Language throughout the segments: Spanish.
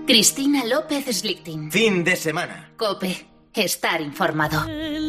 Cristina López Slichting. Fin de semana. COPE. Estar informado.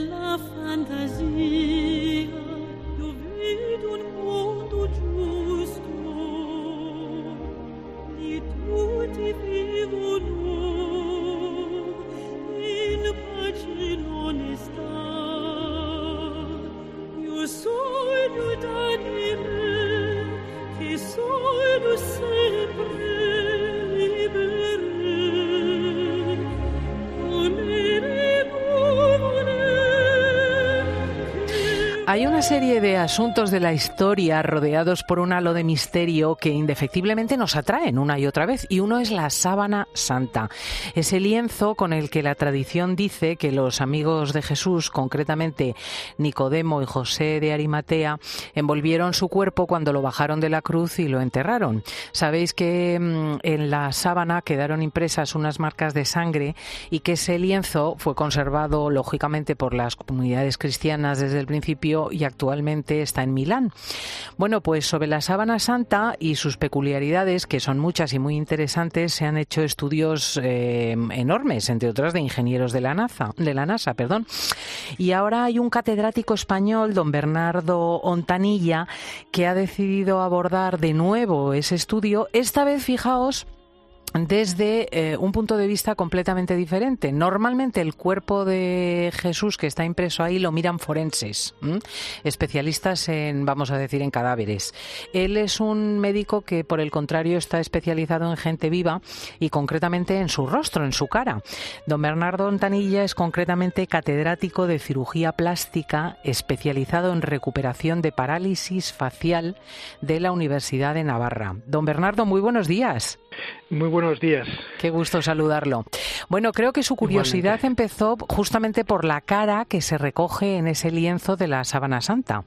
Hay una serie de asuntos de la historia rodeados por un halo de misterio que indefectiblemente nos atraen una y otra vez, y uno es la sábana santa, ese lienzo con el que la tradición dice que los amigos de Jesús, concretamente Nicodemo y José de Arimatea, envolvieron su cuerpo cuando lo bajaron de la cruz y lo enterraron. Sabéis que en la sábana quedaron impresas unas marcas de sangre y que ese lienzo fue conservado lógicamente por las comunidades cristianas desde el principio y actualmente está en Milán. Bueno, pues sobre la sábana santa y sus peculiaridades, que son muchas y muy interesantes, se han hecho estudios enormes, entre otras de ingenieros de la NASA. Y ahora hay un catedrático español, don Bernardo Ontanilla, que ha decidido abordar de nuevo ese estudio, esta vez, fijaos, desde un punto de vista completamente diferente. Normalmente el cuerpo de Jesús que está impreso ahí lo miran forenses, especialistas en, vamos a decir, en cadáveres. Él es un médico que, por el contrario, está especializado en gente viva y concretamente en su rostro, en su cara. Don Bernardo Ontanilla es concretamente catedrático de cirugía plástica especializado en recuperación de parálisis facial de la Universidad de Navarra. Don Bernardo, muy buenos días. Muy buenos días. Qué gusto saludarlo. Bueno, creo que su curiosidad empezó justamente por la cara que se recoge en ese lienzo de la sábana santa.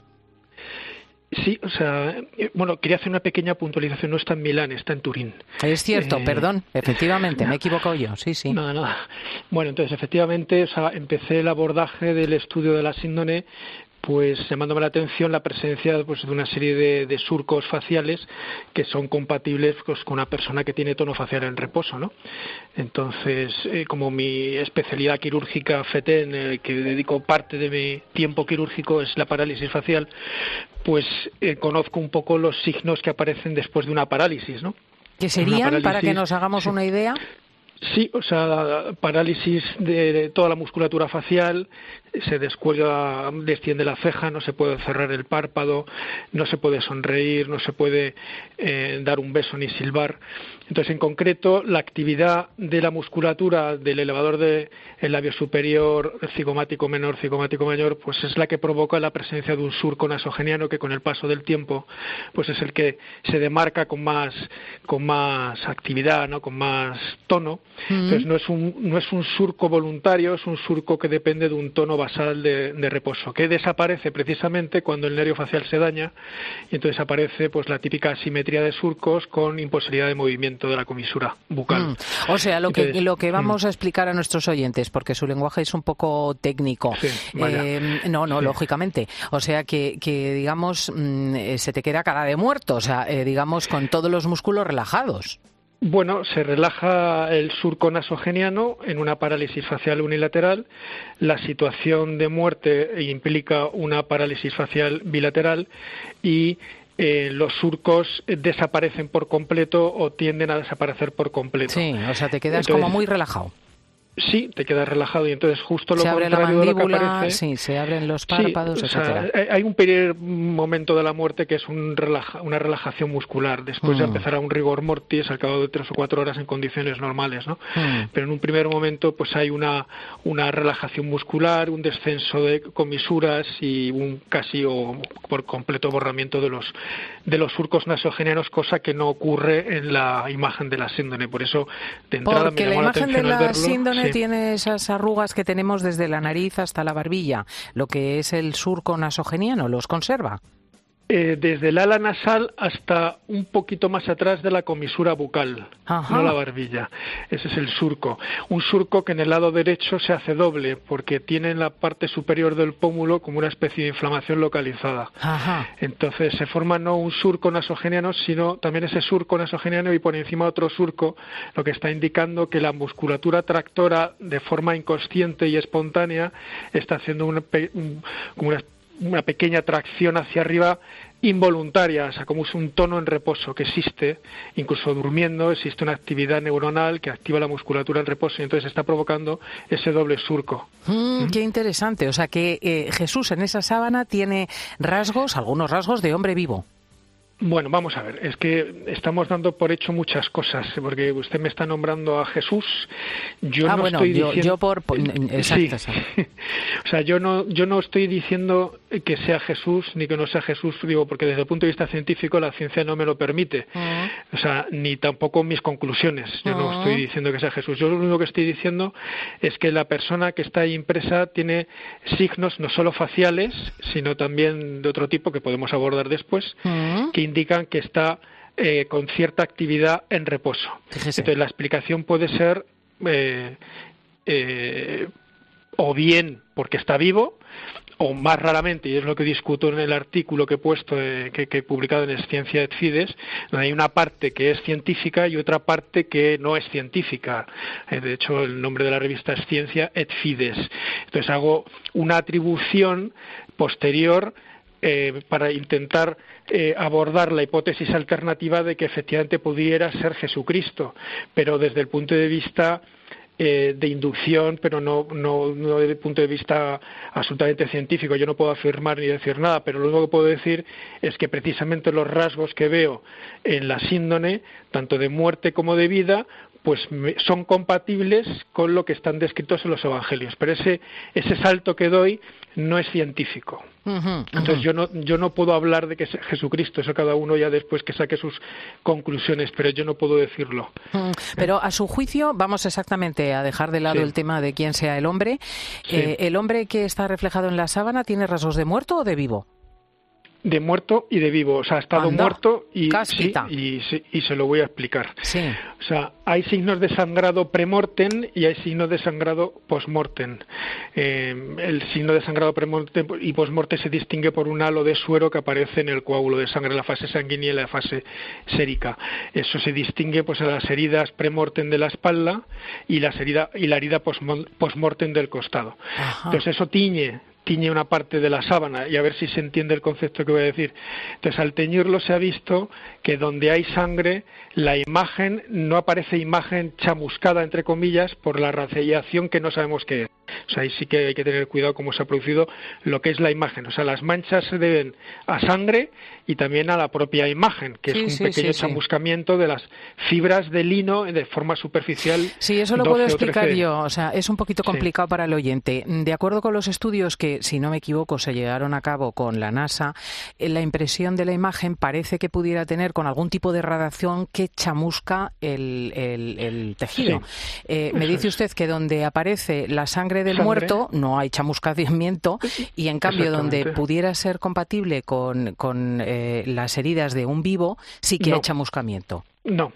Sí, o sea, bueno, quería hacer una pequeña puntualización. No está en Milán, está en Turín. Es cierto, perdón, efectivamente, me he equivocado yo, sí. Nada. Bueno, entonces, efectivamente, o sea, empecé el abordaje del estudio de la síndrome pues llamándome la atención la presencia pues, de una serie de surcos faciales que son compatibles pues, con una persona que tiene tono facial en reposo, ¿no? Entonces, como mi especialidad quirúrgica FETEN, que dedico parte de mi tiempo quirúrgico es la parálisis facial, pues conozco un poco los signos que aparecen después de una parálisis, ¿no? ¿Qué serían, para que nos hagamos una idea? Sí, o sea, parálisis de toda la musculatura facial, se descuelga, desciende la ceja, no se puede cerrar el párpado, no se puede sonreír, no se puede dar un beso ni silbar. Entonces, en concreto, la actividad de la musculatura del elevador del labio superior, el cigomático menor, cigomático mayor, pues es la que provoca la presencia de un surco nasogeniano que con el paso del tiempo, pues es el que se demarca con más actividad, ¿no? Con más tono. Entonces no es un surco voluntario, es un surco que depende de un tono basal de reposo, que desaparece precisamente cuando el nervio facial se daña y entonces aparece pues la típica asimetría de surcos con imposibilidad de movimiento de la comisura bucal. O sea, lo que vamos a explicar a nuestros oyentes, porque su lenguaje es un poco técnico. Sí, lógicamente. O sea, que digamos, se te queda cara de muerto, o sea, digamos, con todos los músculos relajados. Bueno, se relaja el surco nasogeniano en una parálisis facial unilateral. La situación de muerte implica una parálisis facial bilateral y los surcos desaparecen por completo o tienden a desaparecer por completo. Sí, o sea, te quedas como muy relajado. Sí, te quedas relajado y entonces justo lo se abre contrario la mandíbula, de lo que aparece. Sí, se abren los párpados, sí, etcétera. Hay un primer momento de la muerte que es una relajación muscular. Después ya empezará un rigor mortis al cabo de 3 o 4 horas en condiciones normales, ¿no? Pero en un primer momento pues hay una relajación muscular, un descenso de comisuras y un casi o por completo borramiento de los surcos nasogenianos, cosa que no ocurre en la imagen de la síndrome. Por eso, de entrada, porque me llamó la atención al verlo. La síndrome tiene esas arrugas que tenemos desde la nariz hasta la barbilla, lo que es el surco nasogeniano, ¿los conserva? desde el ala nasal hasta un poquito más atrás de la comisura bucal, no la barbilla. Ese es el surco. Un surco que en el lado derecho se hace doble, porque tiene en la parte superior del pómulo como una especie de inflamación localizada. Entonces se forma no un surco nasogeniano, sino también ese surco nasogeniano y por encima otro surco, lo que está indicando que la musculatura tractora, de forma inconsciente y espontánea, está haciendo una pequeña tracción hacia arriba involuntaria, o sea, como es un tono en reposo que existe, incluso durmiendo existe una actividad neuronal que activa la musculatura en reposo y entonces está provocando ese doble surco. Qué interesante, o sea que Jesús en esa sábana tiene algunos rasgos de hombre vivo. Bueno, vamos a ver, es que estamos dando por hecho muchas cosas, porque usted me está nombrando a Jesús, Exacto. O sea, yo no estoy diciendo que sea Jesús ni que no sea Jesús, digo, porque desde el punto de vista científico la ciencia no me lo permite, o sea, ni tampoco mis conclusiones, yo no estoy diciendo que sea Jesús, yo lo único que estoy diciendo es que la persona que está ahí impresa tiene signos no solo faciales, sino también de otro tipo que podemos abordar después, que indican que está con cierta actividad en reposo. Fíjese. Entonces la explicación puede ser o bien porque está vivo, o más raramente, y es lo que discuto en el artículo que he puesto, que he publicado en Scientia et Fides, donde hay una parte que es científica y otra parte que no es científica. De hecho, el nombre de la revista es Scientia et Fides. Entonces hago una atribución posterior para intentar abordar la hipótesis alternativa de que efectivamente pudiera ser Jesucristo, pero desde el punto de vista de inducción, pero no desde el punto de vista absolutamente científico. Yo no puedo afirmar ni decir nada, pero lo único que puedo decir es que precisamente los rasgos que veo en la síndrome, tanto de muerte como de vida, pues son compatibles con lo que están descritos en los evangelios, pero ese salto que doy no es científico. Entonces yo no puedo hablar de que es Jesucristo, eso cada uno ya después que saque sus conclusiones, pero yo no puedo decirlo. Pero a su juicio, vamos exactamente a dejar de lado el tema de quién sea el hombre. ¿El hombre que está reflejado en la sábana tiene rasgos de muerto o de vivo? De muerto y de vivo, o sea, ha estado muerto y se lo voy a explicar. O sea, hay signos de sangrado premortem y hay signos de sangrado postmortem. El signo de sangrado premortem y postmortem se distingue por un halo de suero que aparece en el coágulo de sangre, en la fase sanguínea y en la fase sérica. Eso se distingue pues en las heridas premortem de la espalda y la herida postmortem del costado. Entonces eso tiñe una parte de la sábana, y a ver si se entiende el concepto que voy a decir. Entonces, al teñirlo se ha visto que donde hay sangre, la imagen no aparece imagen chamuscada, entre comillas, por la radiación que no sabemos qué es. O sea, ahí sí que hay que tener cuidado cómo se ha producido lo que es la imagen. O sea, las manchas se deben a sangre y también a la propia imagen, que es un pequeño chamuscamiento de las fibras de lino de forma superficial. Sí, eso lo puedo explicar yo. O sea, es un poquito complicado para el oyente. De acuerdo con los estudios que, si no me equivoco, se llevaron a cabo con la NASA, la impresión de la imagen parece que pudiera tener con algún tipo de radiación que chamusca el tejido. Me dice usted que donde aparece la sangre del muerto no hay chamuscamiento, y en cambio donde pudiera ser compatible con las heridas de un vivo sí que hay chamuscamiento. No.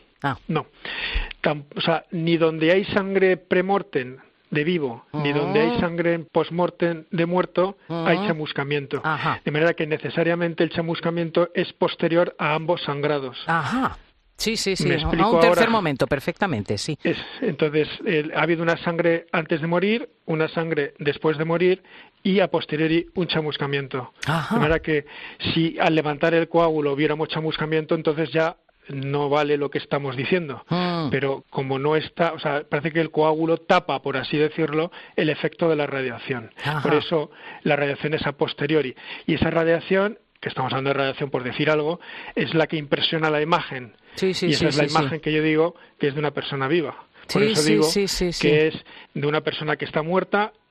O sea, ni donde hay sangre premortem de vivo, ni donde hay sangre postmortem de muerto, hay chamuscamiento. De manera que necesariamente el chamuscamiento es posterior a ambos sangrados. Sí, a un tercer momento, perfectamente, sí. Entonces, ha habido una sangre antes de morir, una sangre después de morir y a posteriori un chamuscamiento. De manera que si al levantar el coágulo viéramos chamuscamiento, entonces ya no vale lo que estamos diciendo. Pero como no está, o sea, parece que el coágulo tapa, por así decirlo, el efecto de la radiación. Por eso la radiación es a posteriori. Y esa radiación, que estamos hablando de radiación por decir algo, es la que impresiona la imagen. Y esa es la imagen que yo digo que es de una persona viva. Por eso digo que es de una persona que está muerta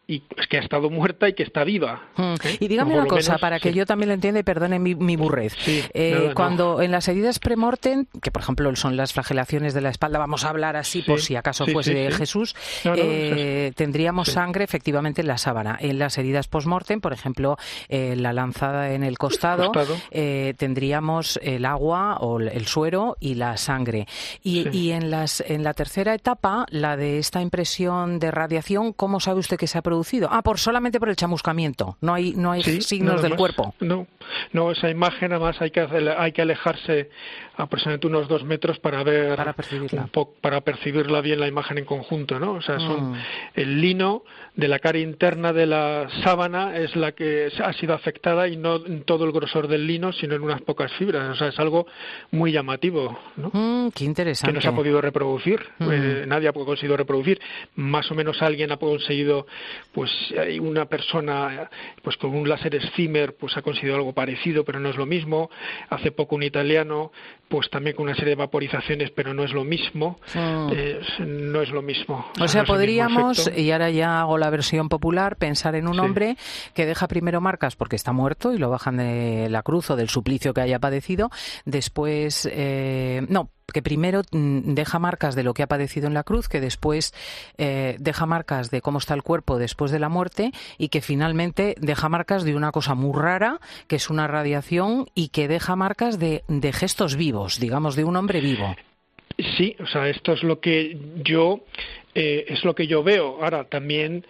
y es que ha estado muerta y que está viva. Y dígame una cosa, para que yo también lo entienda y perdone mi burrez. Cuando en las heridas premortem, que por ejemplo son las flagelaciones de la espalda, vamos a hablar así por si acaso fuese de Jesús, tendríamos sangre efectivamente en la sábana. En las heridas postmortem, por ejemplo, la lanzada en el costado, tendríamos el agua o el suero y la sangre. Y en la tercera etapa, la de esta impresión de radiación, ¿cómo sabe usted que se ha producido? Solamente por el chamuscamiento, no hay signos del cuerpo. No, esa imagen además hay que alejarse aproximadamente unos 2 metros para percibirla. Para percibirla bien la imagen en conjunto, ¿no? O sea, el lino de la cara interna de la sábana es la que ha sido afectada y no en todo el grosor del lino, sino en unas pocas fibras. O sea, es algo muy llamativo, ¿no? Qué interesante. Que no se ha podido reproducir, nadie ha conseguido reproducir. Más o menos alguien ha conseguido, pues hay una persona pues con un láser Zimmer pues ha conseguido algo parecido, pero no es lo mismo. Hace poco un italiano pues también con una serie de vaporizaciones, pero no es lo mismo. No es lo mismo. O sea, podríamos, y ahora ya hago la versión popular, pensar en un hombre que deja primero marcas porque está muerto y lo bajan de la cruz o del suplicio que haya padecido, después que primero deja marcas de lo que ha padecido en la cruz, que después deja marcas de cómo está el cuerpo después de la muerte y que finalmente deja marcas de una cosa muy rara, que es una radiación, y que deja marcas de gestos vivos, digamos, de un hombre vivo. Sí, o sea, esto es lo que yo veo. Ahora, también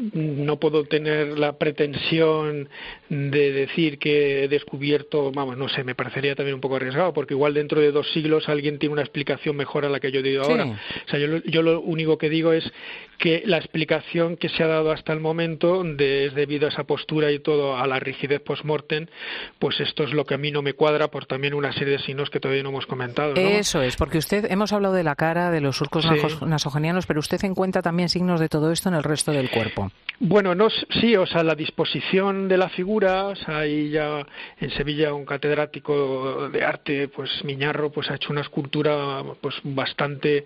no puedo tener la pretensión de decir que he descubierto, no sé, me parecería también un poco arriesgado, porque igual dentro de 2 siglos alguien tiene una explicación mejor a la que yo digo ahora. O sea, yo lo único que digo es que la explicación que se ha dado hasta el momento es debido a esa postura y todo, a la rigidez post-mortem, pues esto es lo que a mí no me cuadra por también una serie de signos que todavía no hemos comentado, ¿no? Eso es, porque hemos hablado de la cara, de los surcos nasogenianos, pero usted encuentra también signos de todo esto en el resto del cuerpo. Bueno, la disposición de la figura, o sea, ahí ya en Sevilla un catedrático de arte, pues Miñarro, pues ha hecho una escultura pues bastante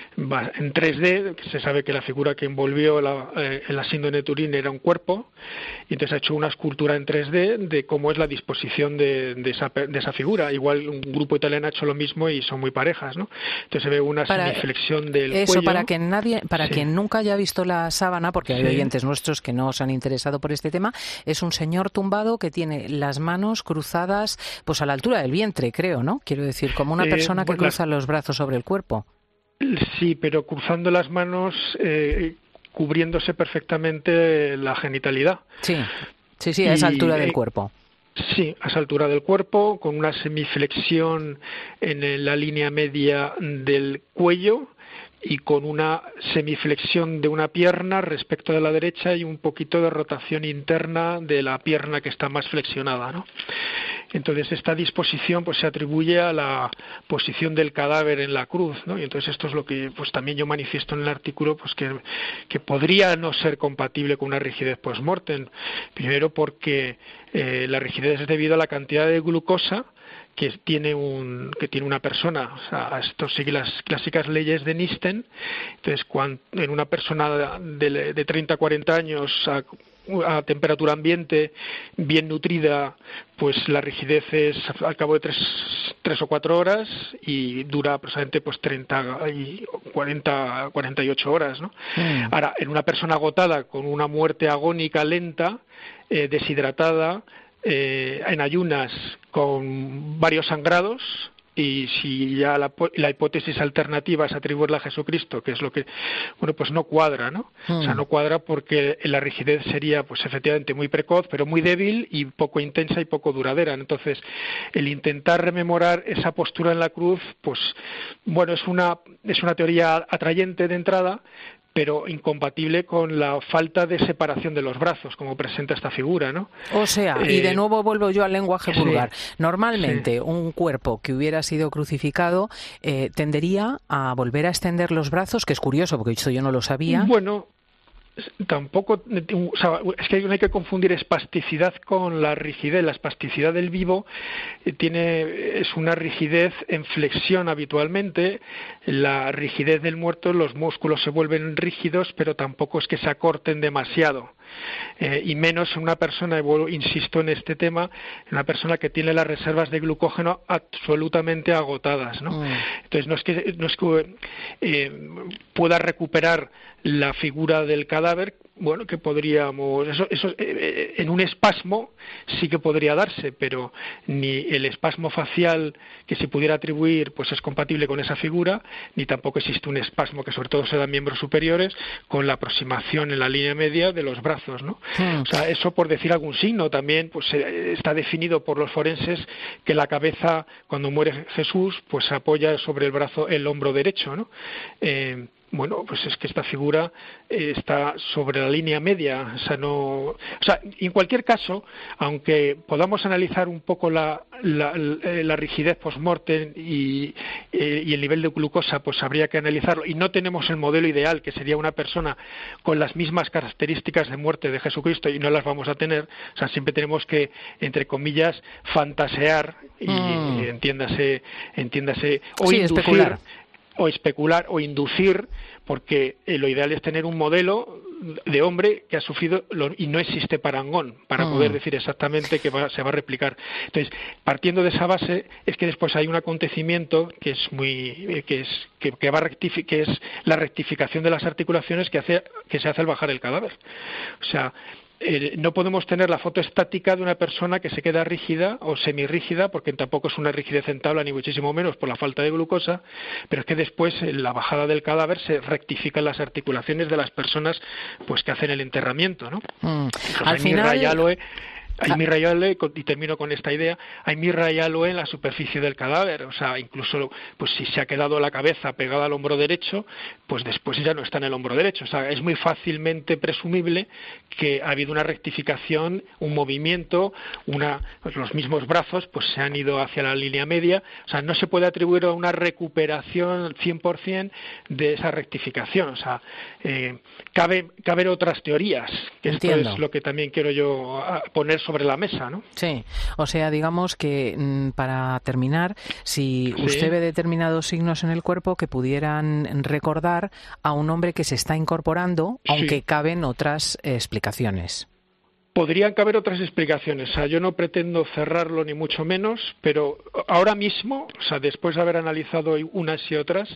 en 3D, que se sabe que la figura que envolvió el asiento de Turín era un cuerpo, y entonces ha hecho una escultura en 3D de cómo es la disposición de esa figura. Igual un grupo italiano ha hecho lo mismo y son muy parejas, ¿no? Entonces se ve una semiflexión del cuello. Eso, para quien nunca haya visto la sábana, porque hay oyentes nuestros que no se han interesado por este tema, es un señor tumbado que tiene las manos cruzadas pues a la altura del vientre, creo, ¿no? Quiero decir, como una persona que cruza los brazos sobre el cuerpo. Sí, pero cruzando las manos, cubriéndose perfectamente la genitalidad. Sí, a esa altura del cuerpo. Sí, a esa altura del cuerpo, con una semiflexión en la línea media del cuello y con una semiflexión de una pierna respecto de la derecha y un poquito de rotación interna de la pierna que está más flexionada, ¿no? Entonces esta disposición pues se atribuye a la posición del cadáver en la cruz, ¿no? Y entonces esto es lo que pues también yo manifiesto en el artículo, pues que podría no ser compatible con una rigidez post-mortem. Primero porque la rigidez es debido a la cantidad de glucosa que tiene una persona. O sea, esto sigue las clásicas leyes de Nisten. Entonces, en una persona de 30 a 40 años a temperatura ambiente, bien nutrida, pues la rigidez es al cabo de 3 o 4 horas y dura aproximadamente pues 48 horas, ¿no? Ahora, en una persona agotada con una muerte agónica lenta, deshidratada, en ayunas con varios sangrados, y si ya la hipótesis alternativa es atribuirla a Jesucristo, que es lo que, pues no cuadra, ¿no? O sea, no cuadra porque la rigidez sería, pues efectivamente muy precoz, pero muy débil y poco intensa y poco duradera. Entonces, el intentar rememorar esa postura en la cruz, pues, es una teoría atrayente de entrada, pero incompatible con la falta de separación de los brazos, como presenta esta figura, ¿no? O sea, y de nuevo vuelvo yo al lenguaje vulgar. Normalmente, un cuerpo que hubiera sido crucificado tendería a volver a extender los brazos, que es curioso, porque esto yo no lo sabía. Bueno, tampoco, o sea, es que no hay que confundir espasticidad con la rigidez. La espasticidad del vivo es una rigidez en flexión habitualmente. La rigidez del muerto, los músculos se vuelven rígidos, pero tampoco es que se acorten demasiado. Y menos una persona, insisto en este tema, una persona que tiene las reservas de glucógeno absolutamente agotadas, ¿no? Entonces no es que pueda recuperar la figura del cadáver. Bueno, que podríamos, eso en un espasmo sí que podría darse, pero ni el espasmo facial que se pudiera atribuir pues es compatible con esa figura, ni tampoco existe un espasmo que sobre todo se da en miembros superiores con la aproximación en la línea media de los brazos, ¿no? O sea, eso por decir algún signo. También pues está definido por los forenses que la cabeza, cuando muere Jesús, pues se apoya sobre el hombro derecho, ¿no? Bueno, pues es que esta figura está sobre la línea media, en cualquier caso, aunque podamos analizar un poco la rigidez post-mortem y el nivel de glucosa, pues habría que analizarlo, y no tenemos el modelo ideal, que sería una persona con las mismas características de muerte de Jesucristo, y no las vamos a tener. O sea, siempre tenemos que, entre comillas, fantasear, y entiéndase, o sí, inducir, o especular o inducir, porque lo ideal es tener un modelo de hombre que ha sufrido y no existe parangón para poder decir exactamente que se va a replicar. Entonces, partiendo de esa base, es que después hay un acontecimiento que es la rectificación de las articulaciones que se hace al bajar el cadáver. O sea, no podemos tener la foto estática de una persona que se queda rígida o semirrígida, porque tampoco es una rigidez en tabla, ni muchísimo menos por la falta de glucosa, pero es que después en la bajada del cadáver se rectifican las articulaciones de las personas pues que hacen el enterramiento, ¿no? Al final... Hay mirra y aloe, y termino con esta idea, hay mirra y aloe en la superficie del cadáver. O sea, incluso pues si se ha quedado la cabeza pegada al hombro derecho, pues después ya no está en el hombro derecho. O sea, es muy fácilmente presumible que ha habido una rectificación, un movimiento, pues los mismos brazos pues se han ido hacia la línea media. O sea, no se puede atribuir a una recuperación 100% de esa rectificación. O sea, caben otras teorías, que esto es lo que también quiero yo poner sobre la mesa, ¿no? Sí, o sea, digamos que para terminar, si usted ve determinados signos en el cuerpo que pudieran recordar a un hombre que se está incorporando, aunque caben otras explicaciones. Podrían caber otras explicaciones. O sea, yo no pretendo cerrarlo ni mucho menos, pero ahora mismo, o sea, después de haber analizado unas y otras,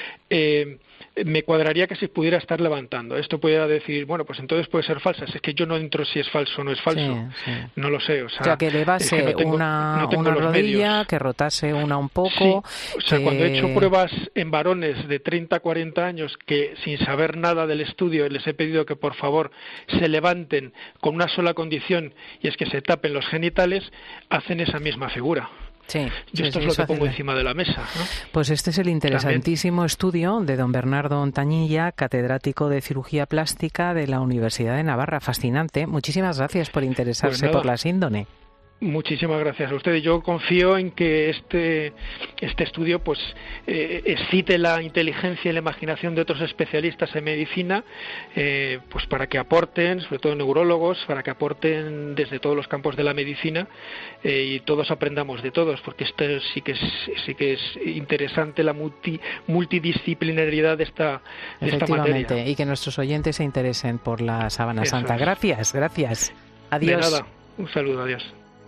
me cuadraría que se pudiera estar levantando. Esto pudiera decir, bueno, pues entonces puede ser falsa. Es que yo no entro si es falso o no es falso. Sí. No lo sé. O sea, que elevase una rodilla, medios. Que rotase una un poco. Sí. O sea, cuando he hecho pruebas en varones de 30 a 40 años que sin saber nada del estudio les he pedido que por favor se levanten con una sola condición, y es que se tapen los genitales, hacen esa misma figura. Yo esto es lo que pongo encima de la mesa, ¿no? Pues este es el interesantísimo estudio de don Bernardo Ontañilla, catedrático de cirugía plástica de la Universidad de Navarra. Fascinante. Muchísimas gracias por interesarse por la síndrome. Muchísimas gracias a ustedes. Yo confío en que este estudio pues excite la inteligencia y la imaginación de otros especialistas en medicina, pues para que aporten, sobre todo neurólogos, para que aporten desde todos los campos de la medicina, y todos aprendamos de todos, porque esto sí que es interesante, la multidisciplinariedad de esta materia. Y que nuestros oyentes se interesen por la sábana santa. Gracias. Adiós. De nada. Un saludo, adiós.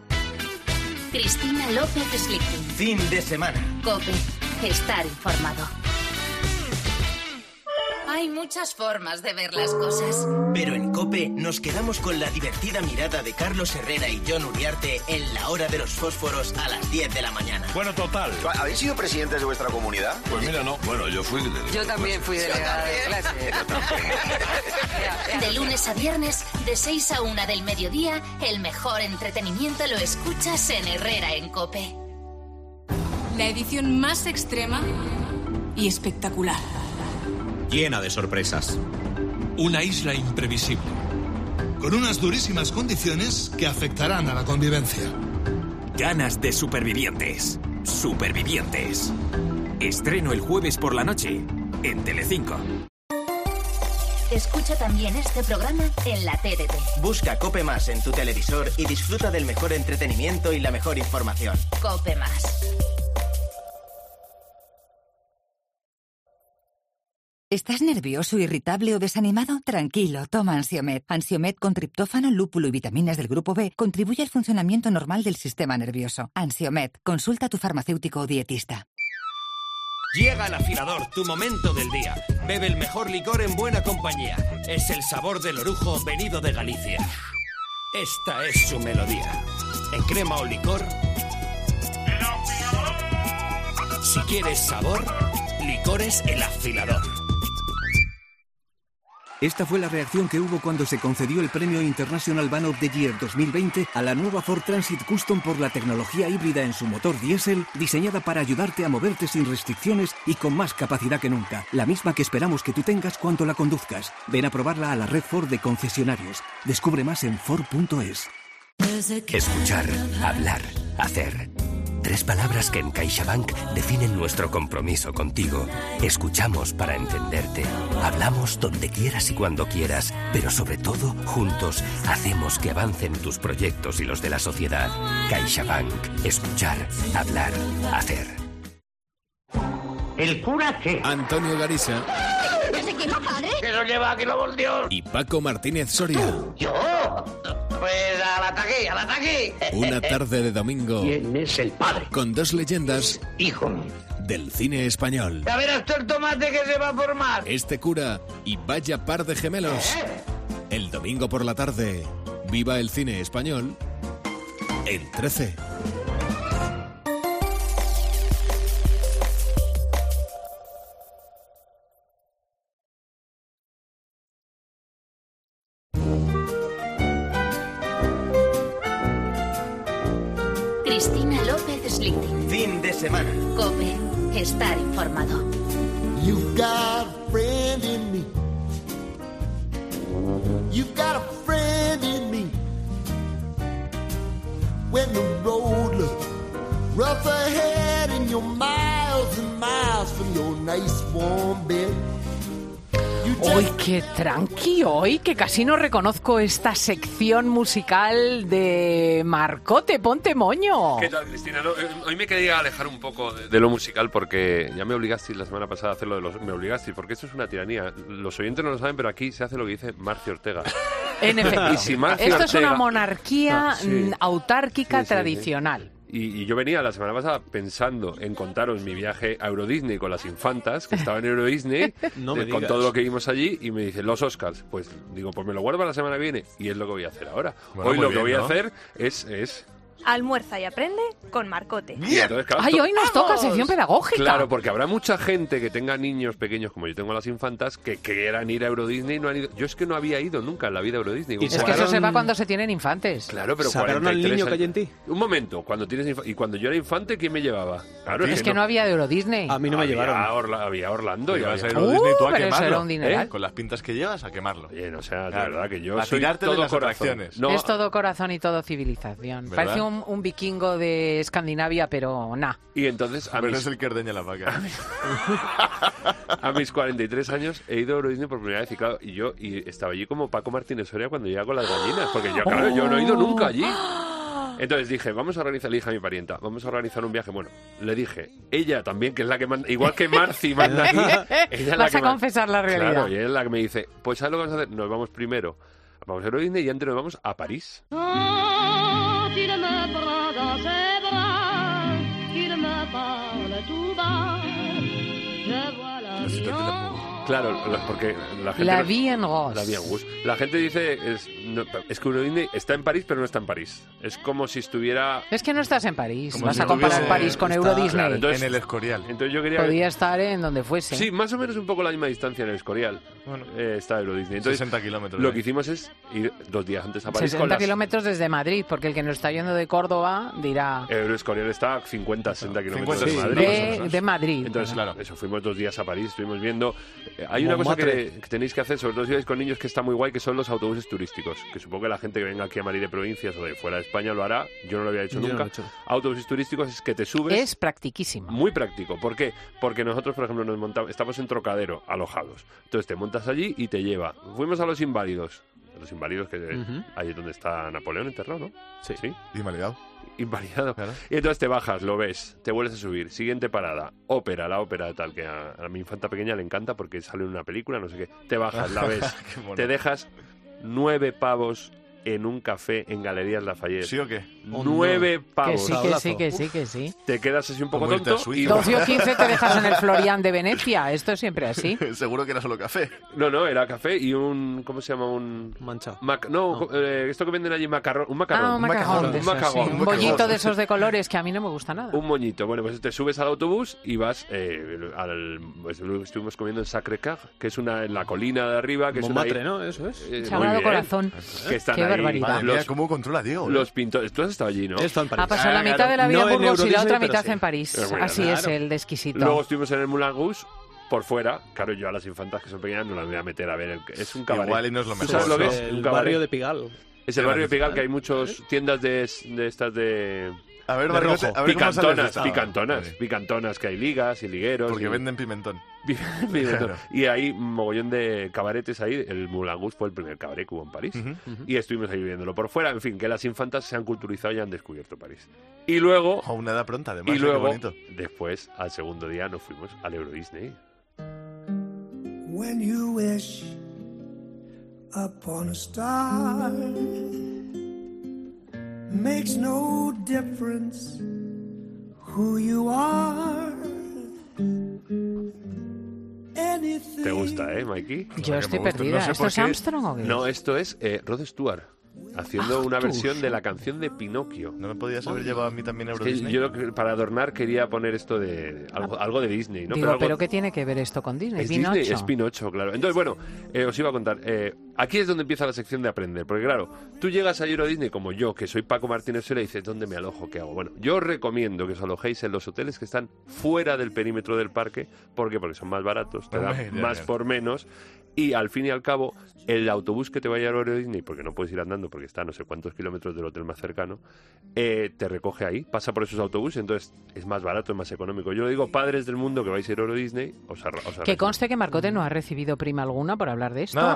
Cristina López Slichting. Fin de semana. COPE. Estar informado. Hay muchas formas de ver las cosas. Pero en COPE nos quedamos con la divertida mirada de Carlos Herrera y John Uriarte en la hora de los fósforos a las 10 de la mañana. Bueno, total. ¿Habéis sido presidentes de vuestra comunidad? Pues mira, no. Bueno, yo fui Yo también fui delegada de clase. De lunes a viernes, de 6 a 1 del mediodía, el mejor entretenimiento lo escuchas en Herrera en COPE. La edición más extrema y espectacular. Llena de sorpresas. Una isla imprevisible, con unas durísimas condiciones que afectarán a la convivencia. Ganas de supervivientes. Supervivientes. Estreno el jueves por la noche en Telecinco. Escucha también este programa en la TDT. Busca COPE Más en tu televisor y disfruta del mejor entretenimiento y la mejor información. COPE Más. ¿Estás nervioso, irritable o desanimado? Tranquilo, toma Ansiomed. Ansiomed con triptófano, lúpulo y vitaminas del grupo B contribuye al funcionamiento normal del sistema nervioso. Ansiomed, consulta a tu farmacéutico o dietista. Llega al afilador, tu momento del día. Bebe el mejor licor en buena compañía. Es el sabor del orujo venido de Galicia. Esta es su melodía. En crema o licor. Si quieres sabor, licores El Afilador. Esta fue la reacción que hubo cuando se concedió el Premio International Van of the Year 2020 a la nueva Ford Transit Custom por la tecnología híbrida en su motor diésel, diseñada para ayudarte a moverte sin restricciones y con más capacidad que nunca. La misma que esperamos que tú tengas cuando la conduzcas. Ven a probarla a la red Ford de concesionarios. Descubre más en Ford.es. Escuchar, hablar, hacer. 3 palabras que en CaixaBank definen nuestro compromiso contigo. Escuchamos para entenderte. Hablamos donde quieras y cuando quieras, pero sobre todo, juntos, hacemos que avancen tus proyectos y los de la sociedad. CaixaBank. Escuchar, hablar, hacer. ¿El cura qué? Antonio Garisa. ¿Ese quién, padre? Que lo lleva, que lo volteó. Y Paco Martínez Soria. ¿Yo? Pues al ataque. Una tarde de domingo. ¿Quién es el padre? Con 2 leyendas. Hijo. Del cine español. A ver hasta el tomate que se va a formar. Este cura y vaya par de gemelos. El domingo por la tarde. Viva el cine español. En 13. Cristina López Slichting. Fin de semana. COPE. Estar informado. You've got a friend in me. You've got a friend in me. When the road looks rough ahead and you're miles and miles from your nice warm bed. Uy, qué tranqui hoy, que casi no reconozco esta sección musical de Marcote, ponte moño. ¿Qué tal, Cristina? No, hoy me quería alejar un poco de lo musical porque ya me obligasteis la semana pasada a hacer lo de me obligasteis, porque esto es una tiranía. Los oyentes no lo saben, pero aquí se hace lo que dice Marcio Ortega. En efecto, y si Marcio esto Ortega... es una monarquía autárquica tradicional. Y yo venía la semana pasada pensando en contaros mi viaje a Euro Disney con las infantas, que estaba en Euro Disney, con todo lo que vimos allí, y me dicen los Oscars. Pues digo, pues me lo guardo para la semana que viene, y es lo que voy a hacer ahora. Bueno, hoy lo bien, que voy ¿no? a hacer es... Almuerza y aprende con Marcote. Entonces, claro, Ay, hoy nos toca sección pedagógica. Claro, porque habrá mucha gente que tenga niños pequeños, como yo tengo las infantas, que quieran ir a Euro Disney y no han ido. Yo es que no había ido nunca en la vida a Euro Disney. Es que eso se va cuando se tienen infantes. Claro, pero ¿sacaron al niño que hay en ti? Un momento, cuando tienes y cuando yo era infante, ¿quién me llevaba? Claro, es que no había de Euro Disney. A mí no me llevaron. Había Orlando. Y Y vas a había... Euro Disney tú a pero eso era un quemarlo. dineral. Con las pintas que llevas, a quemarlo. Bien, o sea, Claro. de verdad que yo A soy tirarte de todo las corazón. atracciones. No, Es todo corazón y todo civilización. ¿Verdad? Parece un vikingo de Escandinavia, pero nah. y entonces Pero es el que ordeña la vaca. a mis 43 años he ido a Euro Disney por primera vez y estaba allí como Paco Martínez Soria cuando llegaba con las gallinas, porque yo no he ido nunca allí. Entonces dije, vamos a organizar, le dije a mi parienta, vamos a organizar un viaje. Bueno, le dije, ella también, que es la que manda, igual que Marci manda aquí, ella es la Vas que a confesar la realidad. Claro, y ella es la que me dice, pues ¿sabes lo que vamos a hacer? Nos vamos primero, vamos a Euro Disney y antes nos vamos a París. Claro, porque la gente... La Vie en Rose. La Vie en Rose. La gente dice, es que Euro Disney está en París, pero no está en París. Es como si estuviera... Es que no estás en París. Como Vas si a comparar estuviese- París con está, Euro Disney. claro, entonces- En el Escorial. Entonces yo quería... Podía estar en donde fuese. Sí, más o menos un poco la misma distancia en el Escorial. Bueno. Está Euro Disney. Entonces, 60 kilómetros. lo que hicimos es ir 2 días antes a París 60 con las... kilómetros desde Madrid, porque el que nos está yendo de Córdoba dirá... Euro Escorial está a 50, 60 kilómetros 50, de sí. Madrid. De Madrid. Entonces, claro, eso, fuimos 2 días a París, estuvimos viendo Hay una cosa Montmartre. que tenéis que hacer, sobre todo si vais con niños, que está muy guay, que son los autobuses turísticos. Que supongo que la gente que venga aquí a Madrid de provincias o de fuera de España lo hará. Yo no lo había hecho Yo no nunca. lo he hecho. Autobuses turísticos es que te subes. Es practiquísimo. Muy práctico. ¿Por qué? Porque nosotros, por ejemplo, nos montamos, estamos en Trocadero, alojados. Entonces te montas allí y te lleva. Fuimos a Los Inválidos. Los Inválidos, que ahí es donde está Napoleón enterrado, ¿no? Sí. Invalidado. Invalidado. Claro. Y entonces te bajas, lo ves, te vuelves a subir. Siguiente parada, ópera, la ópera tal, que a mi infanta pequeña le encanta porque sale en una película, no sé qué. Te bajas, la ves, Qué mono. te dejas 9 pavos en un café en Galerías Lafayette. ¿Sí o qué? 9 pavos. Que sí. Te quedas así un poco Como irte tonto a Suiza. y 12 o 15 te dejas en el Florian de Venecia. Esto es siempre así. Seguro que era solo café. No, era café y un... ¿Cómo se llama? Un... Mancha. Esto que venden allí, macarrón. Un macarrón. Ah, un macarrón de esos, sí. Un bollito de esos de colores que a mí no me gusta nada. Un moñito. Bueno, pues te subes al autobús y vas pues luego estuvimos comiendo en Sacré-Cœur, que es en la colina de arriba, que Montmartre, es ¿no? Eso es. Sagrado Corazón. Que están Qué ahí barbaridad. Madre mía, ¿cómo controla Diego? los pintores. Tú has estado allí, ¿no? Esto en París. Ha pasado la mitad de la vida No en en Burgos y la Euro otra Disney, mitad pero en París. Pero bueno, Así es el de exquisito. Luego estuvimos en el Moulin Rouge, por fuera. Claro, yo a las infantas que son pequeñas no las voy a meter a ver. Es un cabaret. Igual y no es lo ¿Tú mejor. sabes lo que es? El Un cabaret. barrio de Pigalle. Es el barrio de Pigalle, que hay muchas tiendas de estas de... A ver, De Margote, rojo. a ver cómo sales de esta. picantonas, que hay ligas y ligueros. Porque y... venden pimentón. Pimentón. Claro. Y hay un mogollón de cabaretes ahí. El Moulin Rouge fue el primer cabaret que hubo en París. Y estuvimos ahí viéndolo por fuera. En fin, que las infantas se han culturizado y han descubierto París. Y luego... A una edad pronta, además. Y luego, qué bonito. después, al segundo día, nos fuimos al Euro Disney. When you wish upon a star, makes no difference who you are. ¿Te gusta, Mikey? Yo estoy perdida. ¿Esto es Armstrong o qué? No, esto es Rod Stewart. Haciendo una versión de la canción de Pinocchio. ¿No me podías haber llevado a mí también a Euro Disney? Yo para adornar quería poner esto de algo de Disney, ¿no? Digo, pero ¿pero qué tiene que ver esto con Disney? Es Pinocho. Disney, es Pinocho, claro. Entonces, bueno, os iba a contar. Aquí es donde empieza la sección de aprender. Porque, claro, tú llegas a Euro Disney como yo, que soy Paco Martínez Sola, y dices, ¿dónde me alojo? ¿Qué hago? Bueno, yo os recomiendo que os alojéis en los hoteles que están fuera del perímetro del parque. ¿Por qué? Porque son más baratos, te dan más por menos. Y al fin y al cabo, el autobús que te vaya a Euro Disney, porque no puedes ir andando porque está a no sé cuántos kilómetros del hotel más cercano, te recoge ahí, pasa por esos autobuses, entonces es más barato, es más económico. Yo lo digo, padres del mundo que vais a ir a Euro Disney, os que conste que Marcote no ha recibido prima alguna por hablar de esto. No,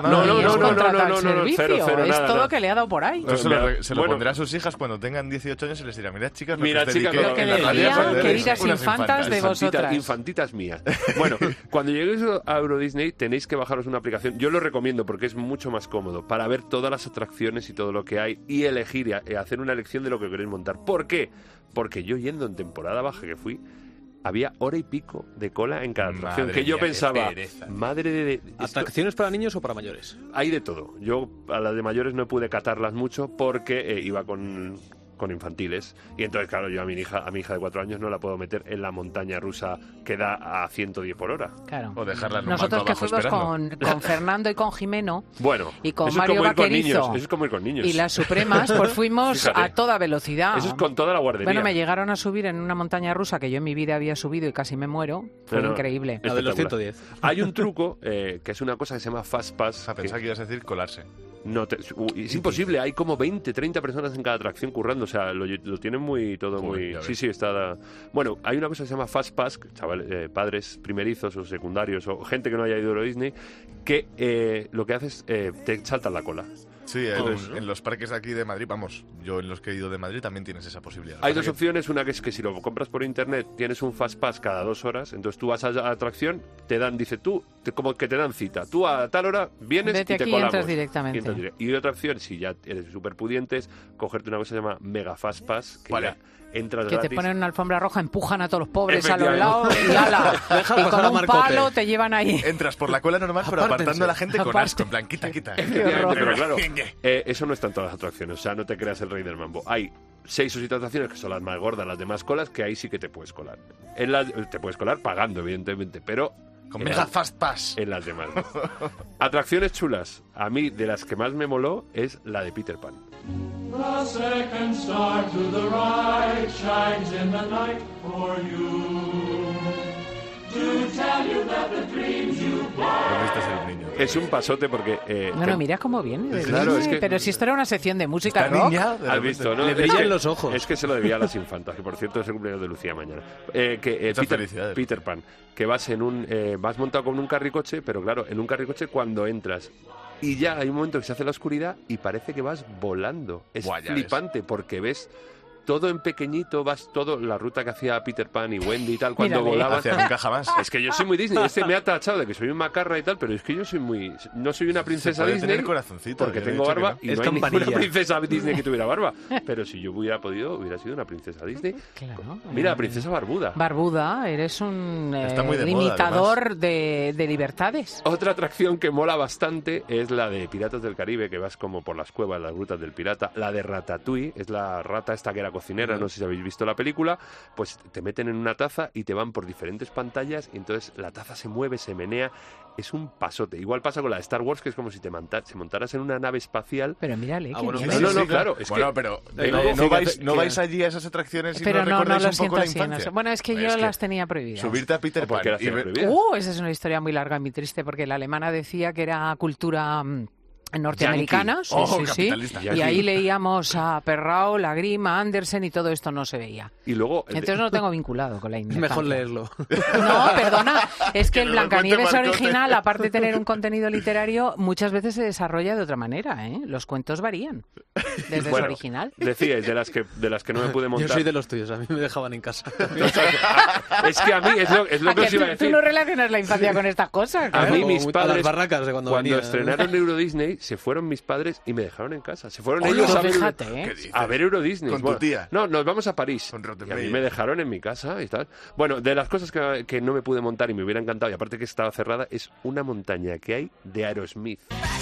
cero, es nada, todo nada. que le ha dado por ahí. Se lo pondrá a sus hijas cuando tengan 18 años y les dirá, mirad chicas, lo mira, que os chicas, dediqué lo que en la decía, radio, queridas unas infantas de vosotras. Infantitas mías. Bueno, cuando lleguéis a Euro Disney tenéis que bajaros una aplicación. Yo lo recomiendo porque es mucho más cómodo para ver todas las atracciones y todo lo que hay y elegir y hacer una elección de lo que queréis montar. ¿Por qué? Porque yo yendo en temporada baja que fui, había hora y pico de cola en cada atracción. Madre Que yo mía, qué pensaba, pereza. madre de... ¿Atracciones para niños o para mayores? Hay de todo. Yo a las de mayores no pude catarlas mucho porque iba con infantiles. Y entonces, claro, yo a mi hija de 4 años no la puedo meter en la montaña rusa que da a 110 por hora. Claro. O dejarla en un Nosotros banco que abajo fuimos esperando. con Fernando y con Jimeno Bueno, y con eso Mario es como ir con Vaquerizo niños. Eso es como ir con niños. y las Supremas, pues fuimos Fíjate. a toda velocidad. Eso es con toda la guardería. Bueno, me llegaron a subir en una montaña rusa que yo en mi vida había subido y casi me muero. Fue No, no, increíble. La de los espectacular. 110. Hay un truco que es una cosa que se llama Fast Pass. A pensar que ibas a decir colarse. Es imposible, hay como 20, 30 personas en cada atracción currando, o sea, lo tienen muy todo Joder, muy... ya ves. Sí, está... Bueno, hay una cosa que se llama Fast Pass, chavales, padres primerizos o secundarios o gente que no haya ido a Euro Disney, que lo que hace es te saltan la cola. Sí, en los parques de aquí de Madrid, vamos, yo en los que he ido de Madrid también tienes esa posibilidad. Hay dos opciones, una que es que si lo compras por internet tienes un Fast Pass cada 2 horas, entonces tú vas a la atracción, te dan, dice tú, como que te dan cita, tú a tal hora vienes Vete y te aquí y colamos. entras directamente. Y entras directo. Y otra opción, si ya eres súper pudiente, es cogerte una cosa que se llama Mega Fast Pass, que Vale. ya entras Que gratis. te ponen una alfombra roja, empujan a todos los pobres a los lados y ala. Deja Y pasar con a un Marcote. palo te llevan ahí. Entras por la cola normal, pero Apártense. apartando a la gente con Aparte. asco, en plan, quita, quita. Pero claro, eso no está en todas las atracciones, o sea, no te creas el rey del mambo. Hay 6 o 7 atracciones que son las más gordas, las de más colas, que ahí sí que te puedes colar. Te puedes colar pagando, evidentemente, pero... Con en Mega las- Fast Pass. En las demás. ¿No? Atracciones chulas. A mí, de las que más me moló, es la de Peter Pan. The second star to the right shines in the night for you. To tell you that the dreams you Es un pasote porque... Bueno, mira cómo viene. Claro, es que... Pero si esto era una sección de música rock. Niña, ¿Has visto, no? Le brillan los ojos. Es que se lo debía a las infantas, que por cierto es el cumpleaños de Lucía mañana. Peter Pan, que vas vas montado con un carricoche, pero claro, en un carricoche cuando entras y ya hay un momento que se hace la oscuridad y parece que vas volando. Es flipante porque ves todo en pequeñito, vas todo, la ruta que hacía Peter Pan y Wendy y tal, cuando volaban. Nunca jamás. Es que yo soy muy Disney, me ha tachado de que soy un macarra y tal, pero es que yo soy no soy una princesa Disney. Tener corazoncito, porque tengo barba no. y no hay ninguna princesa Disney que tuviera barba. Pero si yo hubiera podido, hubiera sido una princesa Disney. Claro. Mira, la princesa barbuda. Barbuda, eres un limitador de libertades. Otra atracción que mola bastante es la de Piratas del Caribe, que vas como por las cuevas, las grutas del pirata. La de Ratatouille, es la rata esta que era cocinera, no sé si habéis visto la película, pues te meten en una taza y te van por diferentes pantallas y entonces la taza se mueve, se menea, es un pasote. Igual pasa con la de Star Wars, que es como si te montaras en una nave espacial. Pero mírale, claro. Es bueno, pero no vais allí a esas atracciones y pero no recordáis un poco la así, infancia. Bueno, es que yo las tenía prohibidas. Subirte a Peter Pan. Esa es una historia muy larga y muy triste, porque la alemana decía que era cultura... norteamericana, sí. Y ahí leíamos a Perrao, Lagrima, Andersen y todo esto no se veía. Y luego, entonces no lo tengo vinculado con la infancia. Mejor leerlo. No, perdona, es que el Blancanieves original, aparte de tener un contenido literario, muchas veces se desarrolla de otra manera, ¿eh? Los cuentos varían desde su original. Decíais, de las que no me pude montar. Yo soy de los tuyos, a mí me dejaban en casa. Es que a mí es lo que os iba a decir. Tú no relacionas la infancia con estas cosas. A mí mis padres, las barracas de cuando estrenaron Euro Disney, se fueron mis padres y me dejaron en casa. Se fueron ellos a ver Euro Disney. ¿Con tu tía? No, nos vamos a París. Y a mí me dejaron en mi casa y tal. Bueno, de las cosas que no me pude montar y me hubiera encantado, y aparte que estaba cerrada, es una montaña que hay de Aerosmith.